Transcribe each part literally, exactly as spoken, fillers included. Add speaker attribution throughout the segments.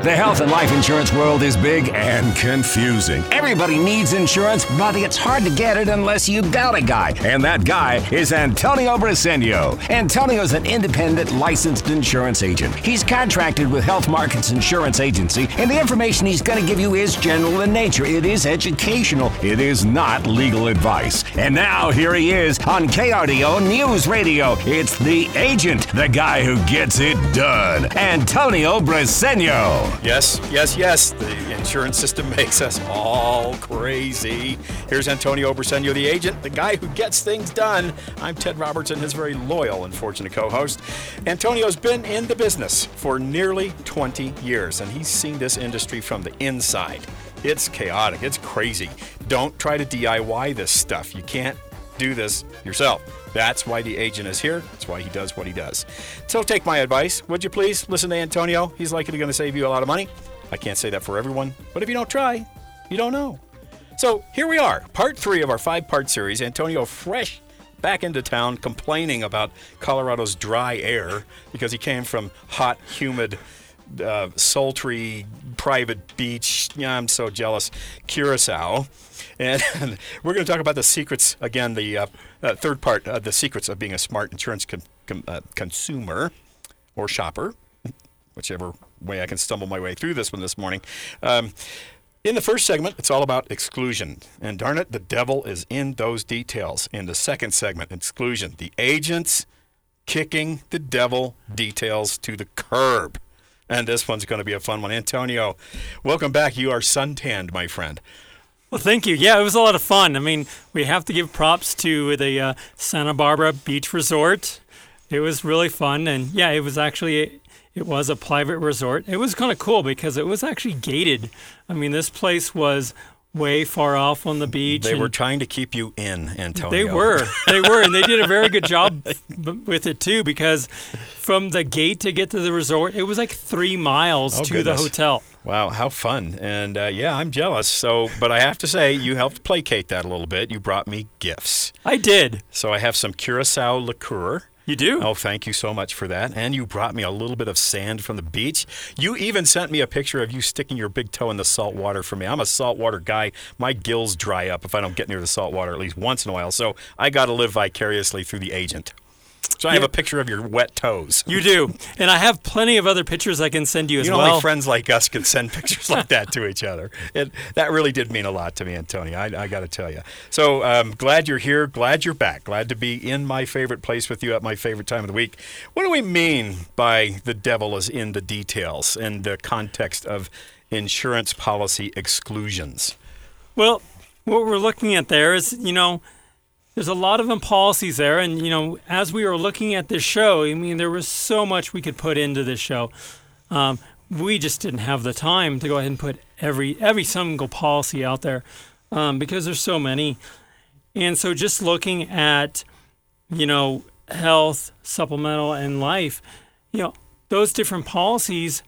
Speaker 1: The health and life insurance world is big and confusing. Everybody needs insurance, but it's hard to get it unless you got a guy. And that guy is Antonio Briseño. Antonio's an independent licensed insurance agent. He's contracted with Health Markets Insurance Agency, and the information he's going to give you is general in nature. It is educational. It is not legal advice. And now here he is on K R D O News Radio. It's the agent, the guy who gets it done, Antonio Briseño.
Speaker 2: Yes, yes, yes. The insurance system makes us all crazy. Here's Antonio Briseño, the agent, the guy who gets things done. I'm Ted Robertson, his very loyal and fortunate co-host. Antonio's been in the business for nearly twenty years, and he's seen this industry from the inside. It's chaotic. It's crazy. Don't try to D I Y this stuff. You can't do this yourself. That's why the agent is here. That's why he does what he does. So take my advice, would you please? Listen to Antonio. He's likely going to save you a lot of money. I can't say that for everyone, but if you don't try, you don't know. So here we are, part three of our five-part series. Antonio fresh back into town complaining about Colorado's dry air because he came from hot, humid, uh, sultry, private beach. Yeah, I'm so jealous. Curacao. And we're going to talk about the secrets, again, the uh, uh, third part, uh, the secrets of being a smart insurance con- con- uh, consumer or shopper, whichever way I can stumble my way through this one this morning. Um, in the first segment, it's all about exclusion. And darn it, the devil is in those details. In the second segment, exclusion, the agents kicking the devil details to the curb. And this one's going to be a fun one. Antonio, welcome back. You are suntanned, my friend.
Speaker 3: Well, thank you. Yeah, it was a lot of fun. I mean, we have to give props to the uh, Santa Barbara Beach Resort. It was really fun. And, yeah, it was actually, it was a private resort. It was kind of cool because it was actually gated. I mean, this place was way far off on the beach.
Speaker 2: They were trying to keep you in, Antonio.
Speaker 3: They were. They were. And they did a very good job with it, too, because from the gate to get to the resort, it was like three miles
Speaker 2: oh,
Speaker 3: to
Speaker 2: goodness.
Speaker 3: the hotel.
Speaker 2: Wow, how fun. And uh, yeah, I'm jealous. So, but I have to say, you helped placate that a little bit. You brought me gifts.
Speaker 3: I did.
Speaker 2: So I have some Curacao liqueur.
Speaker 3: You do?
Speaker 2: Oh, thank you so much for that. And you brought me a little bit of sand from the beach. You even sent me a picture of you sticking your big toe in the salt water for me. I'm a saltwater guy. My gills dry up if I don't get near the salt water at least once in a while. So I got to live vicariously through the agent. So I have a picture of your wet toes.
Speaker 3: You do. And I have plenty of other pictures I can send you as
Speaker 2: you know,
Speaker 3: well.
Speaker 2: Only friends like us can send pictures like that to each other. It, that really did mean a lot to me, Antonio. I, I got to tell you. So um, glad you're here. Glad you're back. Glad to be in my favorite place with you at my favorite time of the week. What do we mean by the devil is in the details in the context of insurance policy exclusions?
Speaker 3: Well, what we're looking at there is, you know, there's a lot of them policies there, and, you know, as we were looking at this show, I mean, there was so much we could put into this show. Um, we just didn't have the time to go ahead and put every every single policy out there um, because there's so many. And so just looking at, you know, health, supplemental, and life, you know, those different policies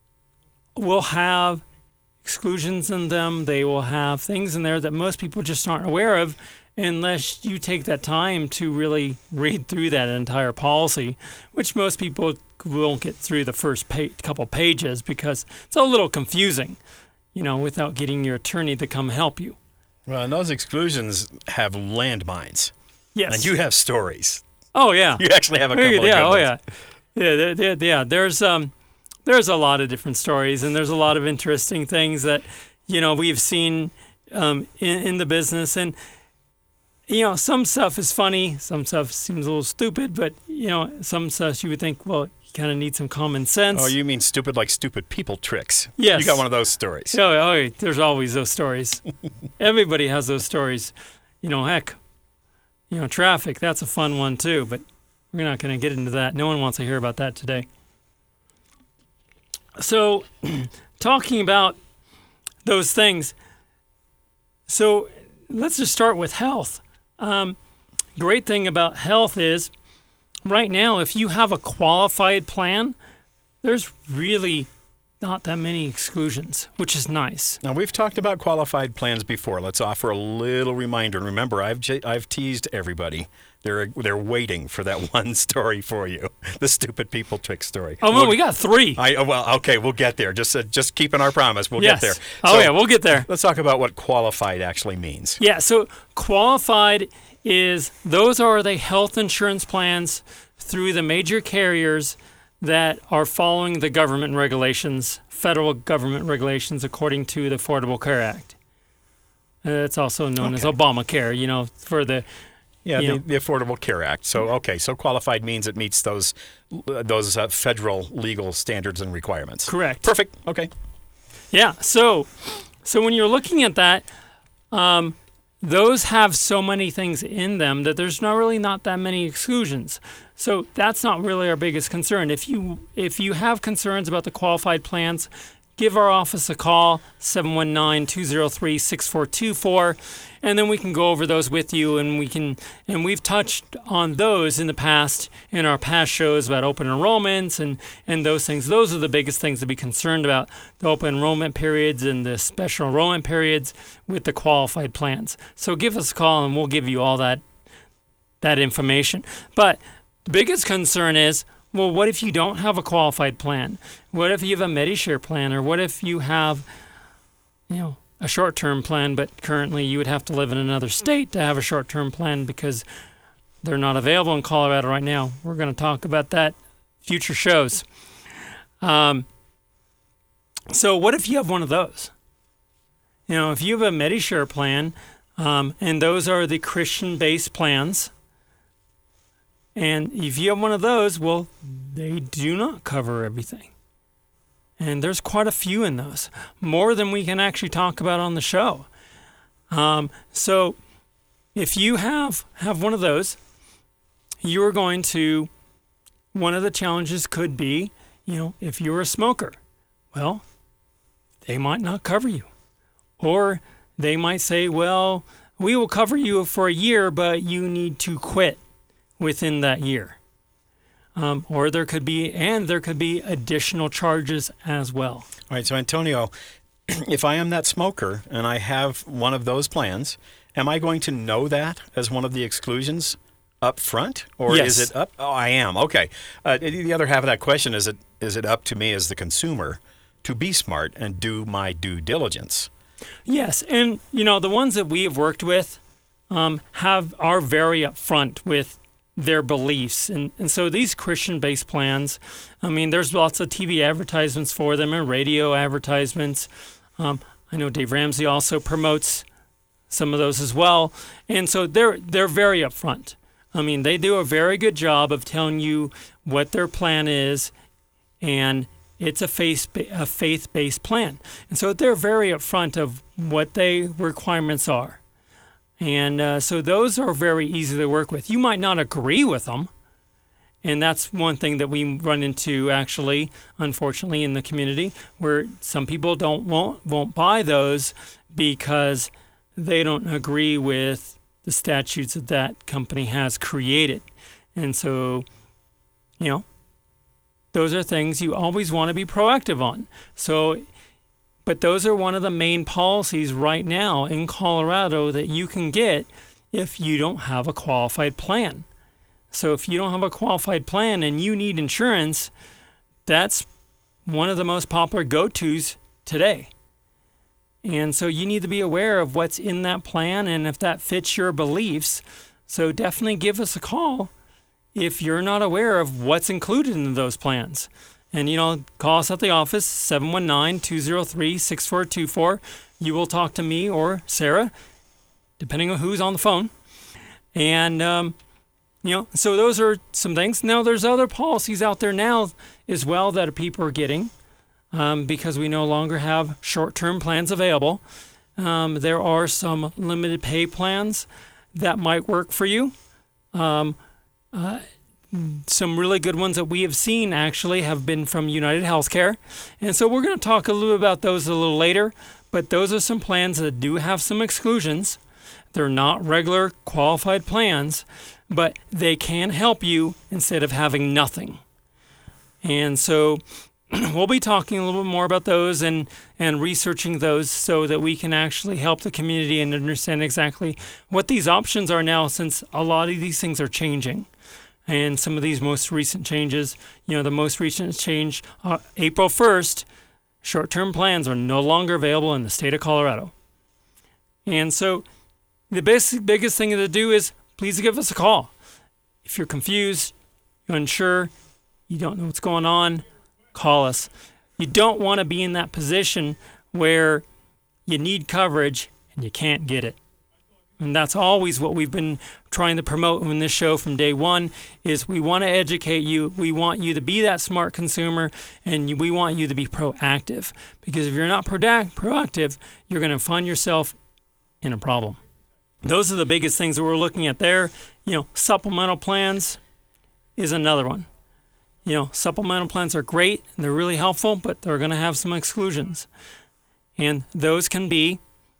Speaker 3: will have exclusions in them. They will have things in there that most people just aren't aware of, unless you take that time to really read through that entire policy, which most people won't get through the first pa- couple pages because it's a little confusing, you know, without getting your attorney to come help you.
Speaker 2: Well, and those exclusions have landmines.
Speaker 3: Yes.
Speaker 2: And you have stories.
Speaker 3: Oh, yeah.
Speaker 2: You actually have a couple
Speaker 3: yeah,
Speaker 2: of good
Speaker 3: oh,
Speaker 2: ones.
Speaker 3: yeah. Yeah, there, there, yeah. There's, um, there's a lot of different stories, and there's a lot of interesting things that, you know, we've seen um, in, in the business. And you know, some stuff is funny, some stuff seems a little stupid, but, you know, some stuff you would think, well, you kind of need some common sense.
Speaker 2: Oh, you mean stupid like stupid people tricks?
Speaker 3: Yes.
Speaker 2: You got one of those stories.
Speaker 3: Oh, oh there's always those stories. Everybody has those stories. You know, heck, you know, traffic, that's a fun one too, but we're not going to get into that. No one wants to hear about that today. So, talking about those things, so let's just start with health. Um, great thing about health is right now, if you have a qualified plan, there's really not that many exclusions, which is nice.
Speaker 2: Now, we've talked about qualified plans before. Let's offer a little reminder. And remember, I've j- I've teased everybody. They're they're waiting for that one story for you. the stupid people trick story.
Speaker 3: Oh, well,
Speaker 2: we'll,
Speaker 3: we got three.
Speaker 2: I, well, okay, we'll get there. Just uh, just keeping our promise. We'll
Speaker 3: yes.
Speaker 2: get there.
Speaker 3: Oh,
Speaker 2: So,
Speaker 3: yeah, we'll get there.
Speaker 2: Let's talk about what qualified actually means.
Speaker 3: Yeah, so qualified is those are the health insurance plans through the major carriers that are following the government regulations, federal government regulations, according to the Affordable Care Act. Uh, it's also known
Speaker 2: Okay.
Speaker 3: as Obamacare, you know, for the
Speaker 2: Yeah,
Speaker 3: you
Speaker 2: the,
Speaker 3: know.
Speaker 2: the Affordable Care Act. So, okay, so qualified means it meets those uh, those uh, federal legal standards and requirements.
Speaker 3: Correct.
Speaker 2: Perfect. Okay.
Speaker 3: Yeah. So, so when you're looking at that, um, those have so many things in them that there's not really not that many exclusions. So that's not really our biggest concern. If you if you have concerns about the qualified plans, give our office a call, seven one nine, two zero three, six four two four, and then we can go over those with you, and we can and we've touched on those in the past in our past shows about open enrollments and and those things. Those are the biggest things to be concerned about, the open enrollment periods and the special enrollment periods with the qualified plans. So give us a call and we'll give you all that that information. But the biggest concern is, well, what if you don't have a qualified plan? What if you have a Medishare plan, or what if you have, you know, a short-term plan, but currently you would have to live in another state to have a short-term plan because they're not available in Colorado right now. We're going to talk about that future shows. Um, so what if you have one of those? You know, if you have a Medishare plan, um, and those are the Christian-based plans, and if you have one of those, well, they do not cover everything. And there's quite a few in those, more than we can actually talk about on the show. Um, so if you have, have one of those, you are going to, one of the challenges could be, you know, if you're a smoker, well, they might not cover you. Or they might say, well, we will cover you for a year, but you need to quit within that year. Um, or there could be, and there could be additional charges as well.
Speaker 2: All right, so Antonio, if I am that smoker and I have one of those plans, am I going to know that as one of the exclusions up front? Or
Speaker 3: Yes.
Speaker 2: is it up? Oh, I am. Okay. Uh, the other half of that question is it is it up to me as the consumer to be smart and do my due diligence?
Speaker 3: Yes, and you know the ones that we have worked with um, have are very upfront with their beliefs, and and so these Christian-based plans, I mean, there's lots of T V advertisements for them and radio advertisements. Um, I know Dave Ramsey also promotes some of those as well, and so they're they're very upfront. I mean, they do a very good job of telling you what their plan is, and it's a faith a faith-based plan, and so they're very upfront of what their requirements are. And uh, so those are very easy to work with. You might not agree with them, and that's one thing that we run into actually, unfortunately, in the community, where some people don't won't, won't buy those because they don't agree with the statutes that that company has created. And so, you know, those are things you always want to be proactive on. So, but those are one of the main policies right now in Colorado that you can get if you don't have a qualified plan. So if you don't have a qualified plan and you need insurance, that's one of the most popular go-tos today. And so you need to be aware of what's in that plan and if that fits your beliefs. So definitely give us a call if you're not aware of what's included in those plans. And, you know, call us at the office, seven one nine, two zero three, six four two four. You will talk to me or Sarah, depending on who's on the phone. And, um, you know, so those are some things. Now, there's other policies out there now as well that people are getting um, because we no longer have short-term plans available. Um, there are some limited pay plans that might work for you. Um, uh, Some really good ones that we have seen actually have been from United Healthcare. And so we're going to talk a little bit about those a little later, but those are some plans that do have some exclusions. They're not regular qualified plans, but they can help you instead of having nothing. And so we'll be talking a little bit more about those and, and researching those so that we can actually help the community and understand exactly what these options are now, since a lot of these things are changing. and some of these most recent changes. You know, the most recent change, uh, April first, short-term plans are no longer available in the state of Colorado. And so the basic, biggest thing to do is please give us a call. If you're confused, you're unsure, you don't know what's going on, call us. You don't want to be in that position where you need coverage and you can't get it. And that's always what we've been trying to promote in this show from day one, is we want to educate you. We want you to be that smart consumer, and we want you to be proactive. Because if you're not proact- proactive, you're going to find yourself in a problem. Those are the biggest things that we're looking at there. You know, supplemental plans is another one. You know, supplemental plans are great, and they're really helpful, but they're going to have some exclusions. And those can be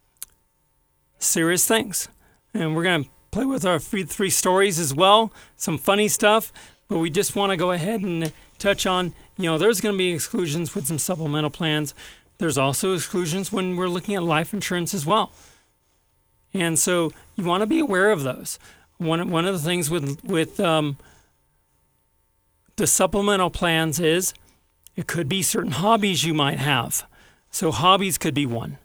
Speaker 3: serious things. And we're going to play with our three, three stories as well, some funny stuff, but we just want to go ahead and touch on, you know, there's going to be exclusions with some supplemental plans. There's also exclusions when we're looking at life insurance as well. And so you want to be aware of those. One, one of the things with, with um, the supplemental plans is it could be certain hobbies you might have. So hobbies could be one.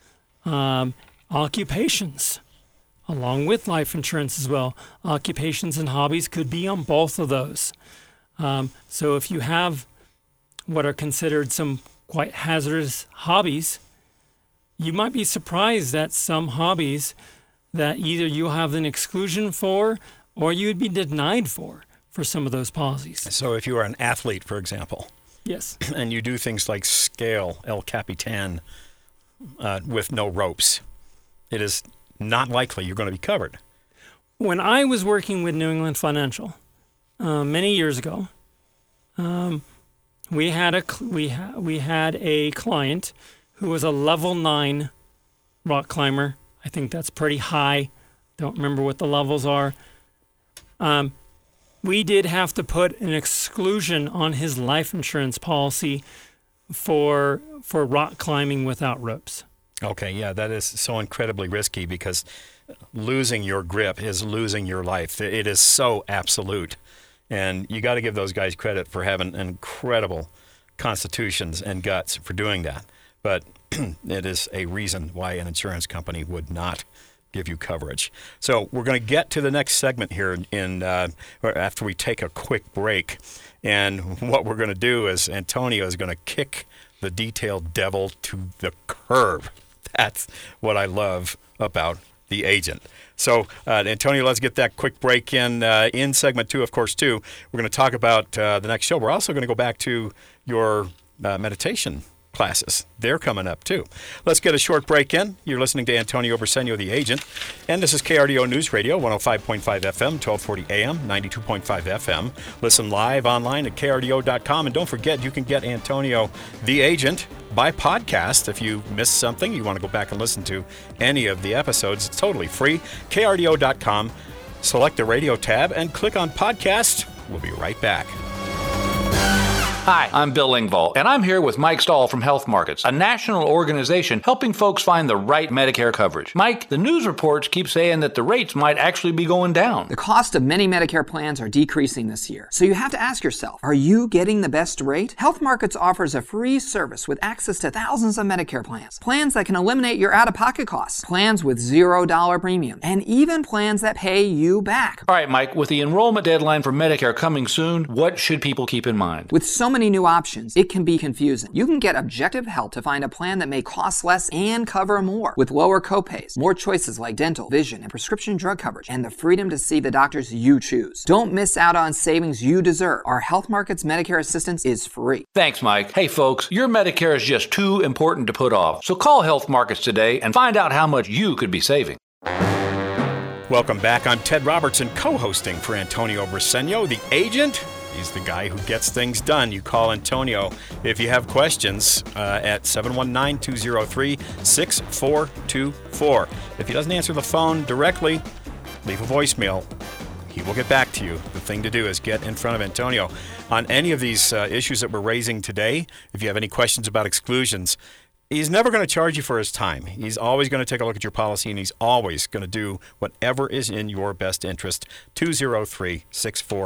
Speaker 3: Um, occupations, along with life insurance as well. Occupations and hobbies could be on both of those. Um, so if you have what are considered some quite hazardous hobbies, you might be surprised at some hobbies that either you have an exclusion for or you would be denied for for some of those policies.
Speaker 2: So if you are an athlete, for example,
Speaker 3: yes,
Speaker 2: and you do things like scale El Capitan uh, with no ropes, it is not likely you're going to be covered.
Speaker 3: When I was working with New England Financial uh, many years ago, um, we had a we ha- we had a client who was a level nine rock climber. I think that's pretty high. Don't remember what the levels are. Um, we did have to put an exclusion on his life insurance policy for for rock climbing without ropes.
Speaker 2: Okay, yeah, that is so incredibly risky because losing your grip is losing your life. It is so absolute. And you got to give those guys credit for having incredible constitutions and guts for doing that. But it is a reason why an insurance company would not give you coverage. So we're going to get to the next segment here in uh, after we take a quick break. And what we're going to do is Antonio is going to kick the detailed devil to the curb. That's what I love about the agent. So, uh, Antonio, let's get that quick break in. Uh, in segment two, of course, too, we're going to talk about uh, the next show. We're also going to go back to your uh, meditation classes. They're coming up, too. Let's get a short break in. You're listening to Antonio Briseño, the agent. And this is K R D O News Radio, one oh five point five F M, twelve forty A M, ninety-two point five F M. Listen live online at K R D O dot com. And don't forget, you can get Antonio, the agent, by podcast. If you missed something, you want to go back and listen to any of the episodes, it's totally free. K R D O dot com. Select the radio tab and click on podcast. We'll be right back.
Speaker 4: Hi, I'm Bill Engvall, and I'm here with Mike Stahl from Health Markets, a national organization helping folks find the right Medicare coverage. Mike, the news reports keep saying that the rates might actually be going down.
Speaker 5: The cost of many Medicare plans are decreasing this year. So you have to ask yourself, are you getting the best rate? Health Markets offers a free service with access to thousands of Medicare plans. Plans that can eliminate your out-of-pocket costs. Plans with zero dollar premium. And even plans that pay you back.
Speaker 4: All right, Mike, with the enrollment deadline for Medicare coming soon, what should people keep in mind?
Speaker 5: With so many new options, it can be confusing. You can get objective help to find a plan that may cost less and cover more, with lower copays, more choices like dental, vision, and prescription drug coverage, and the freedom to see the doctors you choose. Don't miss out on savings you deserve. Our Health Markets Medicare assistance is free.
Speaker 4: Thanks, Mike. Hey, folks, your Medicare is just too important to put off. So call Health Markets today and find out how much you could be saving.
Speaker 2: Welcome back. I'm Ted Robertson, co-hosting for Antonio Briseño, the agent. He's the guy who gets things done. You call Antonio if you have questions uh, at seven one nine, two oh three, six four two four. If he doesn't answer the phone directly, leave a voicemail. He will get back to you. The thing to do is get in front of Antonio. On any of these uh, issues that we're raising today, if you have any questions about exclusions, he's never going to charge you for his time. He's always going to take a look at your policy, and he's always going to do whatever is in your best interest. two oh three, six four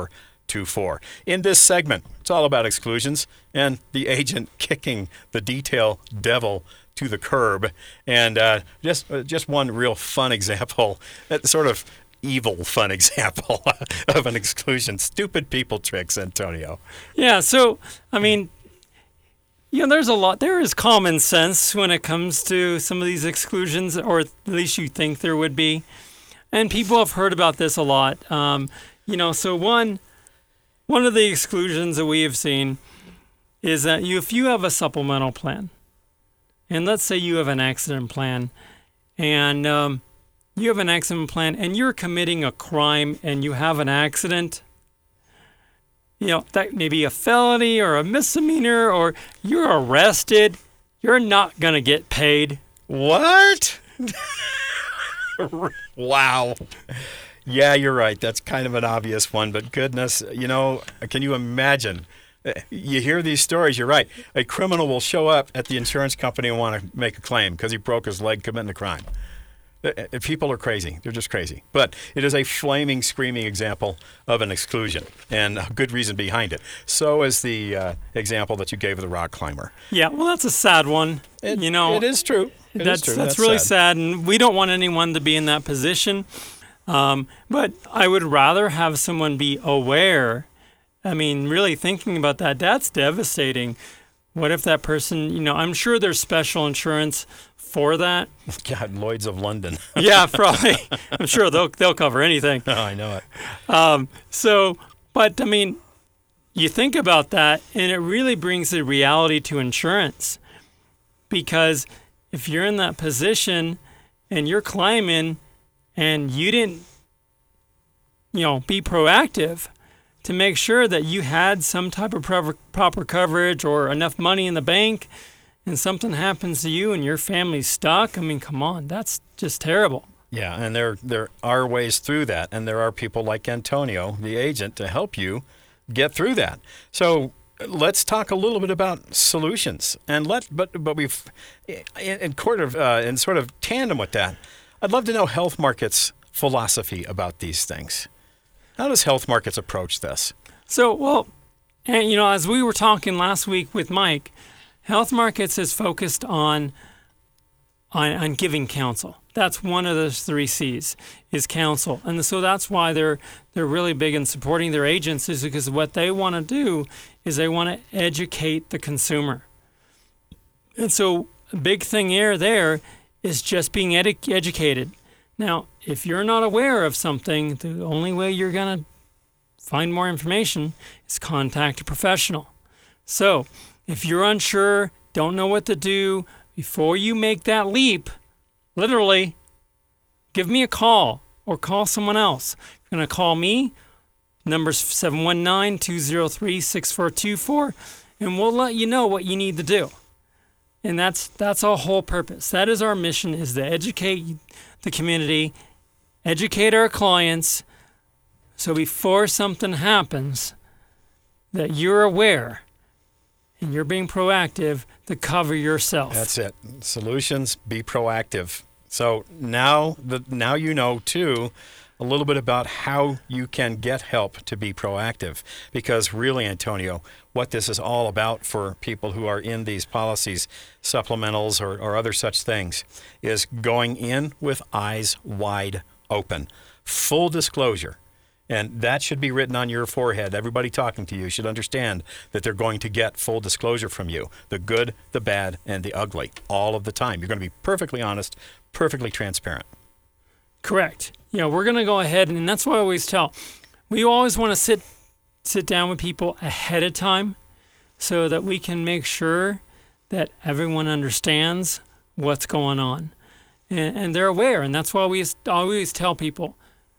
Speaker 2: two four. In this segment, it's all about exclusions and the agent kicking the detail devil to the curb. And uh, just uh, just one real fun example, that sort of evil fun example of an exclusion. Stupid people tricks, Antonio.
Speaker 3: Yeah, so, I mean, you know, there's a lot, there is common sense when it comes to some of these exclusions, or at least you think there would be. And people have heard about this a lot. Um, you know, so one, one of the exclusions that we have seen is that you, if you have a supplemental plan, and let's say you have an accident plan, and um, you have an accident plan, and you're committing a crime, and you have an accident, you know, that may be a felony or a misdemeanor, or you're arrested, you're not going to get paid.
Speaker 2: What? Wow. Yeah, you're right. That's kind of an obvious one, but goodness, you know, can you imagine? You hear these stories, you're right. A criminal will show up at the insurance company and want to make a claim because he broke his leg committing a crime. People are crazy. They're just crazy. But it is a flaming, screaming example of an exclusion, and a good reason behind it. So is the uh, example that you gave of the rock climber.
Speaker 3: Yeah, well, that's a sad one.
Speaker 2: It,
Speaker 3: you know,
Speaker 2: it is true. It
Speaker 3: that's
Speaker 2: is true.
Speaker 3: that's,
Speaker 2: that's
Speaker 3: really
Speaker 2: sad.
Speaker 3: sad, and we don't want anyone to be in that position. Um, but I would rather have someone be aware. I mean, really thinking about that, that's devastating. What if that person, you know, I'm sure there's special insurance for that.
Speaker 2: God, Lloyd's of London.
Speaker 3: Yeah, probably. I'm sure they'll they'll cover anything.
Speaker 2: Oh, I know it.
Speaker 3: Um, so, but I mean, you think about that, and it really brings the reality to insurance. Because if you're in that position and you're climbing and you didn't, you know, be proactive to make sure that you had some type of proper, proper coverage or enough money in the bank, and something happens to you and your family's stuck, I mean, come on, that's just terrible.
Speaker 2: Yeah, and there there are ways through that, and there are people like Antonio, the agent, to help you get through that. So let's talk a little bit about solutions, and let but but we've in, in sort of uh, in sort of tandem with that, I'd love to know Health Market's philosophy about these things. How does Health Markets approach this?
Speaker 3: So, well, and you know, as we were talking last week with Mike, Health Markets is focused on, on on giving counsel. That's one of the three C's, is counsel. And so that's why they're they're really big in supporting their agents, is because what they want to do is they want to educate the consumer. And so a big thing here there is just being edu- educated. Now, if you're not aware of something, the only way you're going to find more information is contact a professional. So if you're unsure, don't know what to do, before you make that leap, literally, give me a call or call someone else. You're going to call me, number's seven one nine, two zero three, six four two four, and we'll let you know what you need to do. And that's that's our whole purpose. That is our mission, is to educate the community, educate our clients, so before something happens, that you're aware and you're being proactive to cover yourself.
Speaker 2: That's it. Solutions, be proactive. So now, the, now you know, too, a little bit about how you can get help to be proactive. Because really, Antonio, what this is all about for people who are in these policies, supplementals or, or other such things, is going in with eyes wide open. Full disclosure. And that should be written on your forehead. Everybody talking to you should understand that they're going to get full disclosure from you. The good, the bad, and the ugly, all of the time. You're going to be perfectly honest, perfectly transparent.
Speaker 3: Correct. You know, we're going to go ahead, and that's what I always tell. We always want to sit sit down with people ahead of time so that we can make sure that everyone understands what's going on. And, and they're aware, and that's why we always tell people,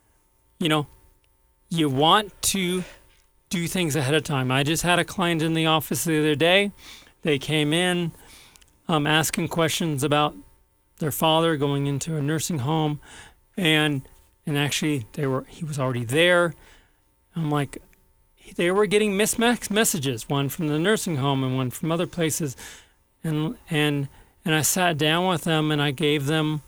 Speaker 3: you know, you want to do things ahead of time. I just had a client in the office the other day. They came in um, asking questions about their father going into a nursing home, and and actually they were he was already there. I'm like, they were getting missed messages, one from the nursing home and one from other places, and and and I sat down with them and I gave them,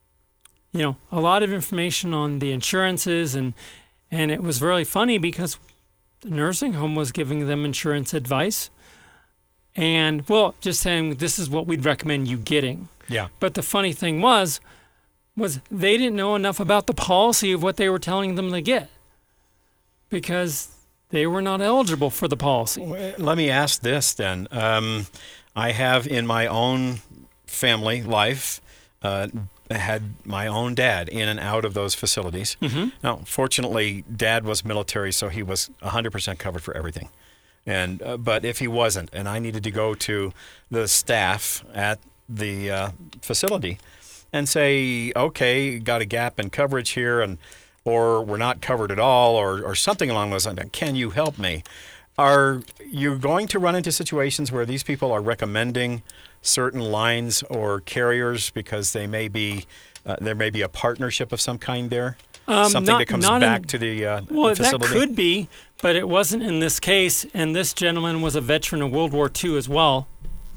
Speaker 3: you know, a lot of information on the insurances, and and it was really funny because the nursing home was giving them insurance advice. And, well, just saying this is what we'd recommend you getting.
Speaker 2: Yeah.
Speaker 3: But the funny thing was, was they didn't know enough about the policy of what they were telling them to get because they were not eligible for the policy.
Speaker 2: Let me ask this then. Um, I have in my own family life uh, had my own dad in and out of those facilities.
Speaker 3: Mm-hmm.
Speaker 2: Now, fortunately, Dad was military, so he was one hundred percent covered for everything. And uh, but if he wasn't, and I needed to go to the staff at the uh, facility and say, okay, got a gap in coverage here, and or we're not covered at all, or, or something along those lines, can you help me? Are you going to run into situations where these people are recommending certain lines or carriers because they may be uh, there may be a partnership of some kind there?
Speaker 3: Um,
Speaker 2: Something
Speaker 3: not,
Speaker 2: that comes
Speaker 3: not
Speaker 2: back
Speaker 3: in,
Speaker 2: to the uh,
Speaker 3: well,
Speaker 2: facility?
Speaker 3: That could be, but it wasn't in this case. And this gentleman was a veteran of World War Two as well.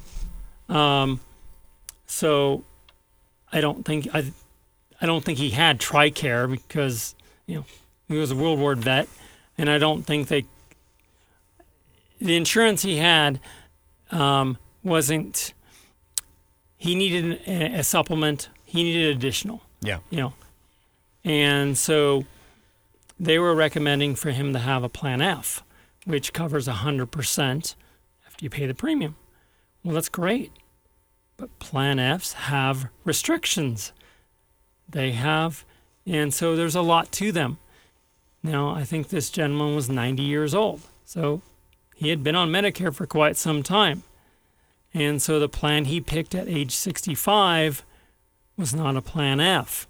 Speaker 3: Um, so I don't think I, I don't think he had TRICARE because you know he was a World War vet, and I don't think they. The insurance he had um, wasn't. He needed a, a supplement. He needed additional.
Speaker 2: Yeah.
Speaker 3: You know. And so they were recommending for him to have a Plan F, which covers one hundred percent after you pay the premium. Well, that's great. But Plan Fs have restrictions. They have, and so there's a lot to them. Now, I think this gentleman was ninety years old. So he had been on Medicare for quite some time. And so the plan he picked at age sixty-five was not a Plan F.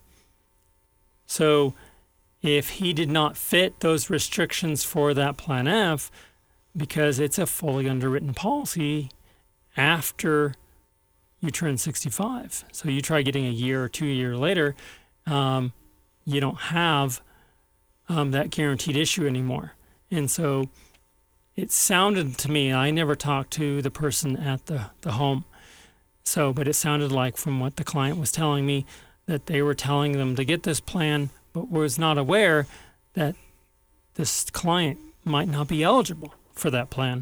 Speaker 3: So if he did not fit those restrictions for that Plan F, because it's a fully underwritten policy after you turn sixty-five. So you try getting a year or two year later, um, you don't have um, that guaranteed issue anymore. And so it sounded to me, I never talked to the person at the, the home, so but it sounded like from what the client was telling me that they were telling them to get this plan, but was not aware that this client might not be eligible for that plan.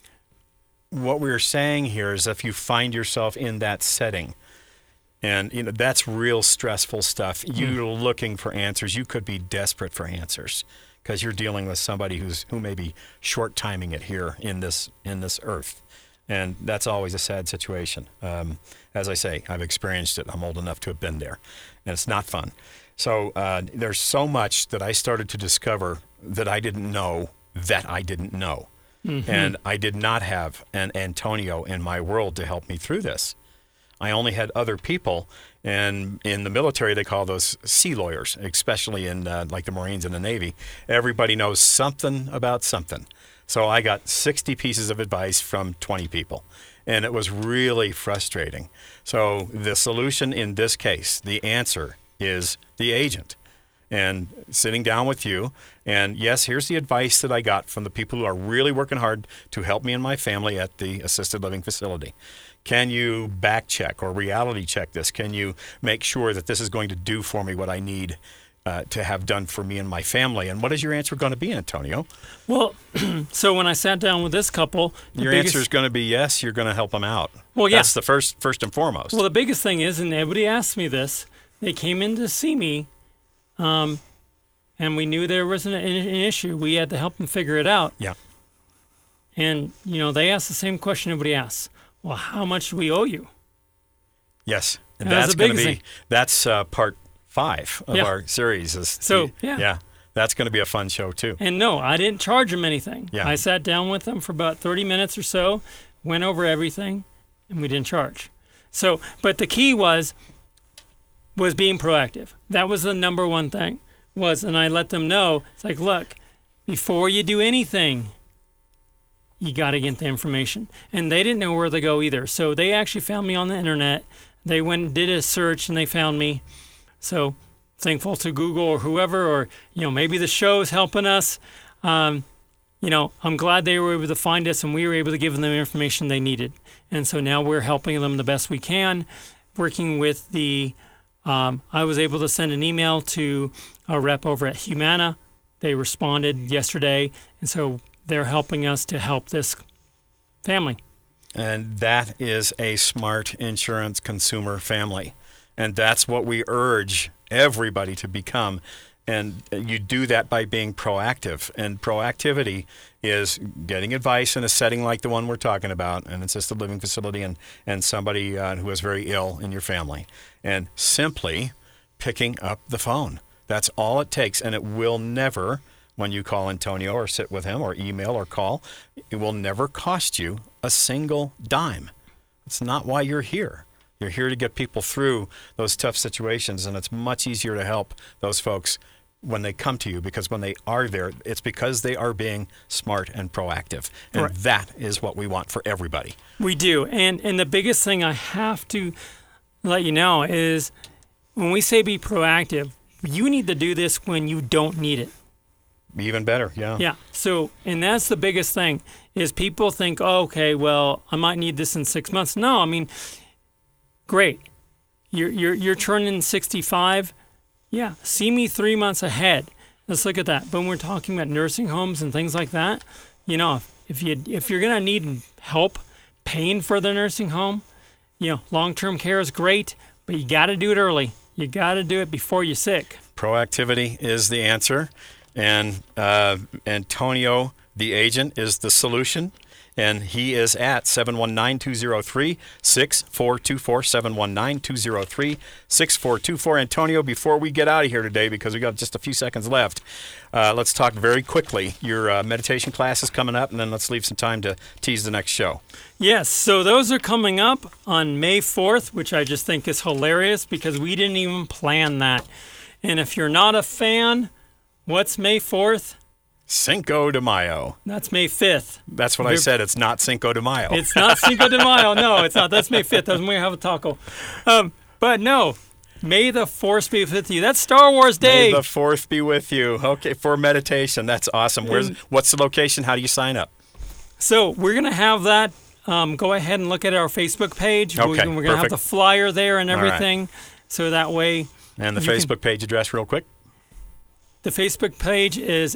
Speaker 2: What we're saying here is if you find yourself in that setting, and you know that's real stressful stuff. You're mm. looking for answers. You could be desperate for answers because you're dealing with somebody who's who may be short timing it here in this in this earth, and that's always a sad situation. Um, as I say, I've experienced it. I'm old enough to have been there, and it's not fun. So uh, there's so much that I started to discover that I didn't know that I didn't know. Mm-hmm. And I did not have an Antonio in my world to help me through this. I only had other people, and in the military they call those sea lawyers, especially in uh, like the Marines and the Navy. Everybody knows something about something. So I got sixty pieces of advice from twenty people, and it was really frustrating. So the solution in this case, the answer is the agent. And sitting down with you, and yes, here's the advice that I got from the people who are really working hard to help me and my family at the assisted living facility. Can you back check or reality check this? Can you make sure that this is going to do for me what I need uh, to have done for me and my family? And what is your answer going to be, Antonio?
Speaker 3: Well, so when I sat down with this couple,
Speaker 2: your biggest... answer is going to be yes. You're going to help them out.
Speaker 3: Well, yeah.
Speaker 2: That's the first, first and foremost.
Speaker 3: Well, the biggest thing is, and everybody asked me this, they came in to see me. Um, and we knew there was an, an issue. We had to help them figure it out.
Speaker 2: Yeah.
Speaker 3: And, you know, they asked the same question everybody asks. Well, how much do we owe you?
Speaker 2: Yes. And,
Speaker 3: and
Speaker 2: that's going to be,
Speaker 3: thing.
Speaker 2: that's uh, part five of
Speaker 3: yeah.
Speaker 2: our series. Is
Speaker 3: so,
Speaker 2: the,
Speaker 3: yeah.
Speaker 2: Yeah. That's going to be a fun show, too.
Speaker 3: And no, I didn't charge them anything.
Speaker 2: Yeah.
Speaker 3: I sat down with them for about thirty minutes or so, went over everything, and we didn't charge. So, but the key was, was being proactive. That was the number one thing. Was, and I let them know, it's like, look, before you do anything, you got to get the information. And they didn't know where to go either. So they actually found me on the internet. They went and did a search and they found me. So thankful to Google or whoever, or, you know, maybe the show is helping us. Um, you know, I'm glad they were able to find us and we were able to give them the information they needed. And so now we're helping them the best we can, working with the Um, I was able to send an email to a rep over at Humana. They responded yesterday, and so they're helping us to help this family.
Speaker 2: And that is a smart insurance consumer family. And that's what we urge everybody to become. And you do that by being proactive. And proactivity is getting advice in a setting like the one we're talking about, an assisted living facility, and, and somebody uh, who is very ill in your family. And simply picking up the phone. That's all it takes. And it will never, when you call Antonio or sit with him or email or call, it will never cost you a single dime. It's not why you're here. You're here to get people through those tough situations, and it's much easier to help those folks when they come to you, because when they are there, it's because they are being smart and proactive. And
Speaker 3: Right.
Speaker 2: that is what we want for everybody.
Speaker 3: We do. And and the biggest thing I have to let you know is when we say be proactive, you need to do this when you don't need it.
Speaker 2: Even better, yeah.
Speaker 3: Yeah. So, and that's the biggest thing is people think, oh, okay, well, I might need this in six months. No, I mean, great. You're you're you're turning sixty-five. Yeah. See me three months ahead. Let's look at that. But when we're talking about nursing homes and things like that, you know, if, if you if you're gonna need help paying for the nursing home, you know, long-term care is great, but you got to do it early. You got to do it before you're sick.
Speaker 2: Proactivity is the answer. And uh, Antonio, the agent, is the solution. And he is at seven one nine, two zero three, six four two four, seven one nine, two zero three, six four two four. Antonio, before we get out of here today, because we got just a few seconds left, uh, let's talk very quickly. Your uh, meditation class is coming up, and then let's leave some time to tease the next show.
Speaker 3: Yes, so those are coming up on May fourth, which I just think is hilarious because we didn't even plan that. And if you're not a fan, what's May fourth?
Speaker 2: Cinco de Mayo.
Speaker 3: That's May fifth.
Speaker 2: That's what I
Speaker 3: You're-
Speaker 2: said. It's not Cinco de Mayo.
Speaker 3: It's not Cinco de Mayo. No, it's not. That's May fifth. That's when we have a taco. Um, but no, May the fourth be with you. That's Star Wars Day.
Speaker 2: May the fourth be with you. Okay, for meditation. That's awesome. Where's
Speaker 3: And-
Speaker 2: what's the location? How do you sign up?
Speaker 3: So we're going to have that. Um, go ahead and look at our Facebook page.
Speaker 2: Okay,
Speaker 3: we're going to have
Speaker 2: perfect.
Speaker 3: the flyer there and
Speaker 2: All right.
Speaker 3: everything. So that way.
Speaker 2: And the
Speaker 3: you can-
Speaker 2: Facebook page address real quick.
Speaker 3: The Facebook page is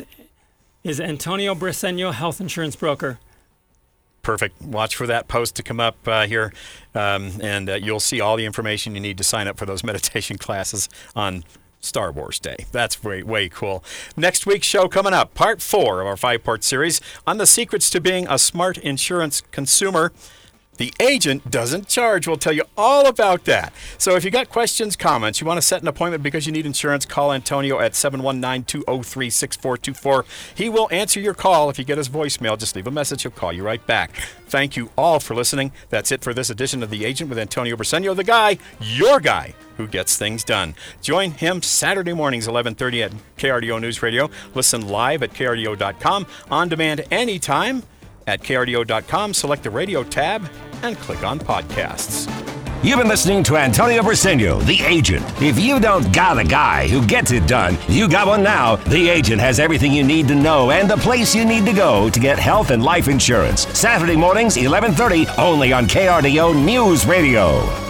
Speaker 3: is Antonio Briseño, Health Insurance Broker.
Speaker 2: Perfect. Watch for that post to come up uh, here, um, and uh, you'll see all the information you need to sign up for those meditation classes on Star Wars Day. That's way, way cool. Next week's show coming up, part four of our five-part series on the secrets to being a smart insurance consumer. The agent doesn't charge. We'll tell you all about that. So if you got questions, comments, you want to set an appointment because you need insurance, call Antonio at seven one nine, two zero three, six four two four. He will answer your call. If you get his voicemail, just leave a message. He'll call you right back. Thank you all for listening. That's it for this edition of The Agent with Antonio Briseño, the guy, your guy, who gets things done. Join him Saturday mornings, eleven thirty at K R D O News Radio. Listen live at K R D O dot com. On demand anytime at K R D O dot com. Select the radio tab and click on podcasts.
Speaker 1: You've been listening to Antonio Briseño, the agent. If you don't got a guy who gets it done, you got one now. The agent has everything you need to know and the place you need to go to get health and life insurance. Saturday mornings, eleven thirty, only on K R D O News Radio.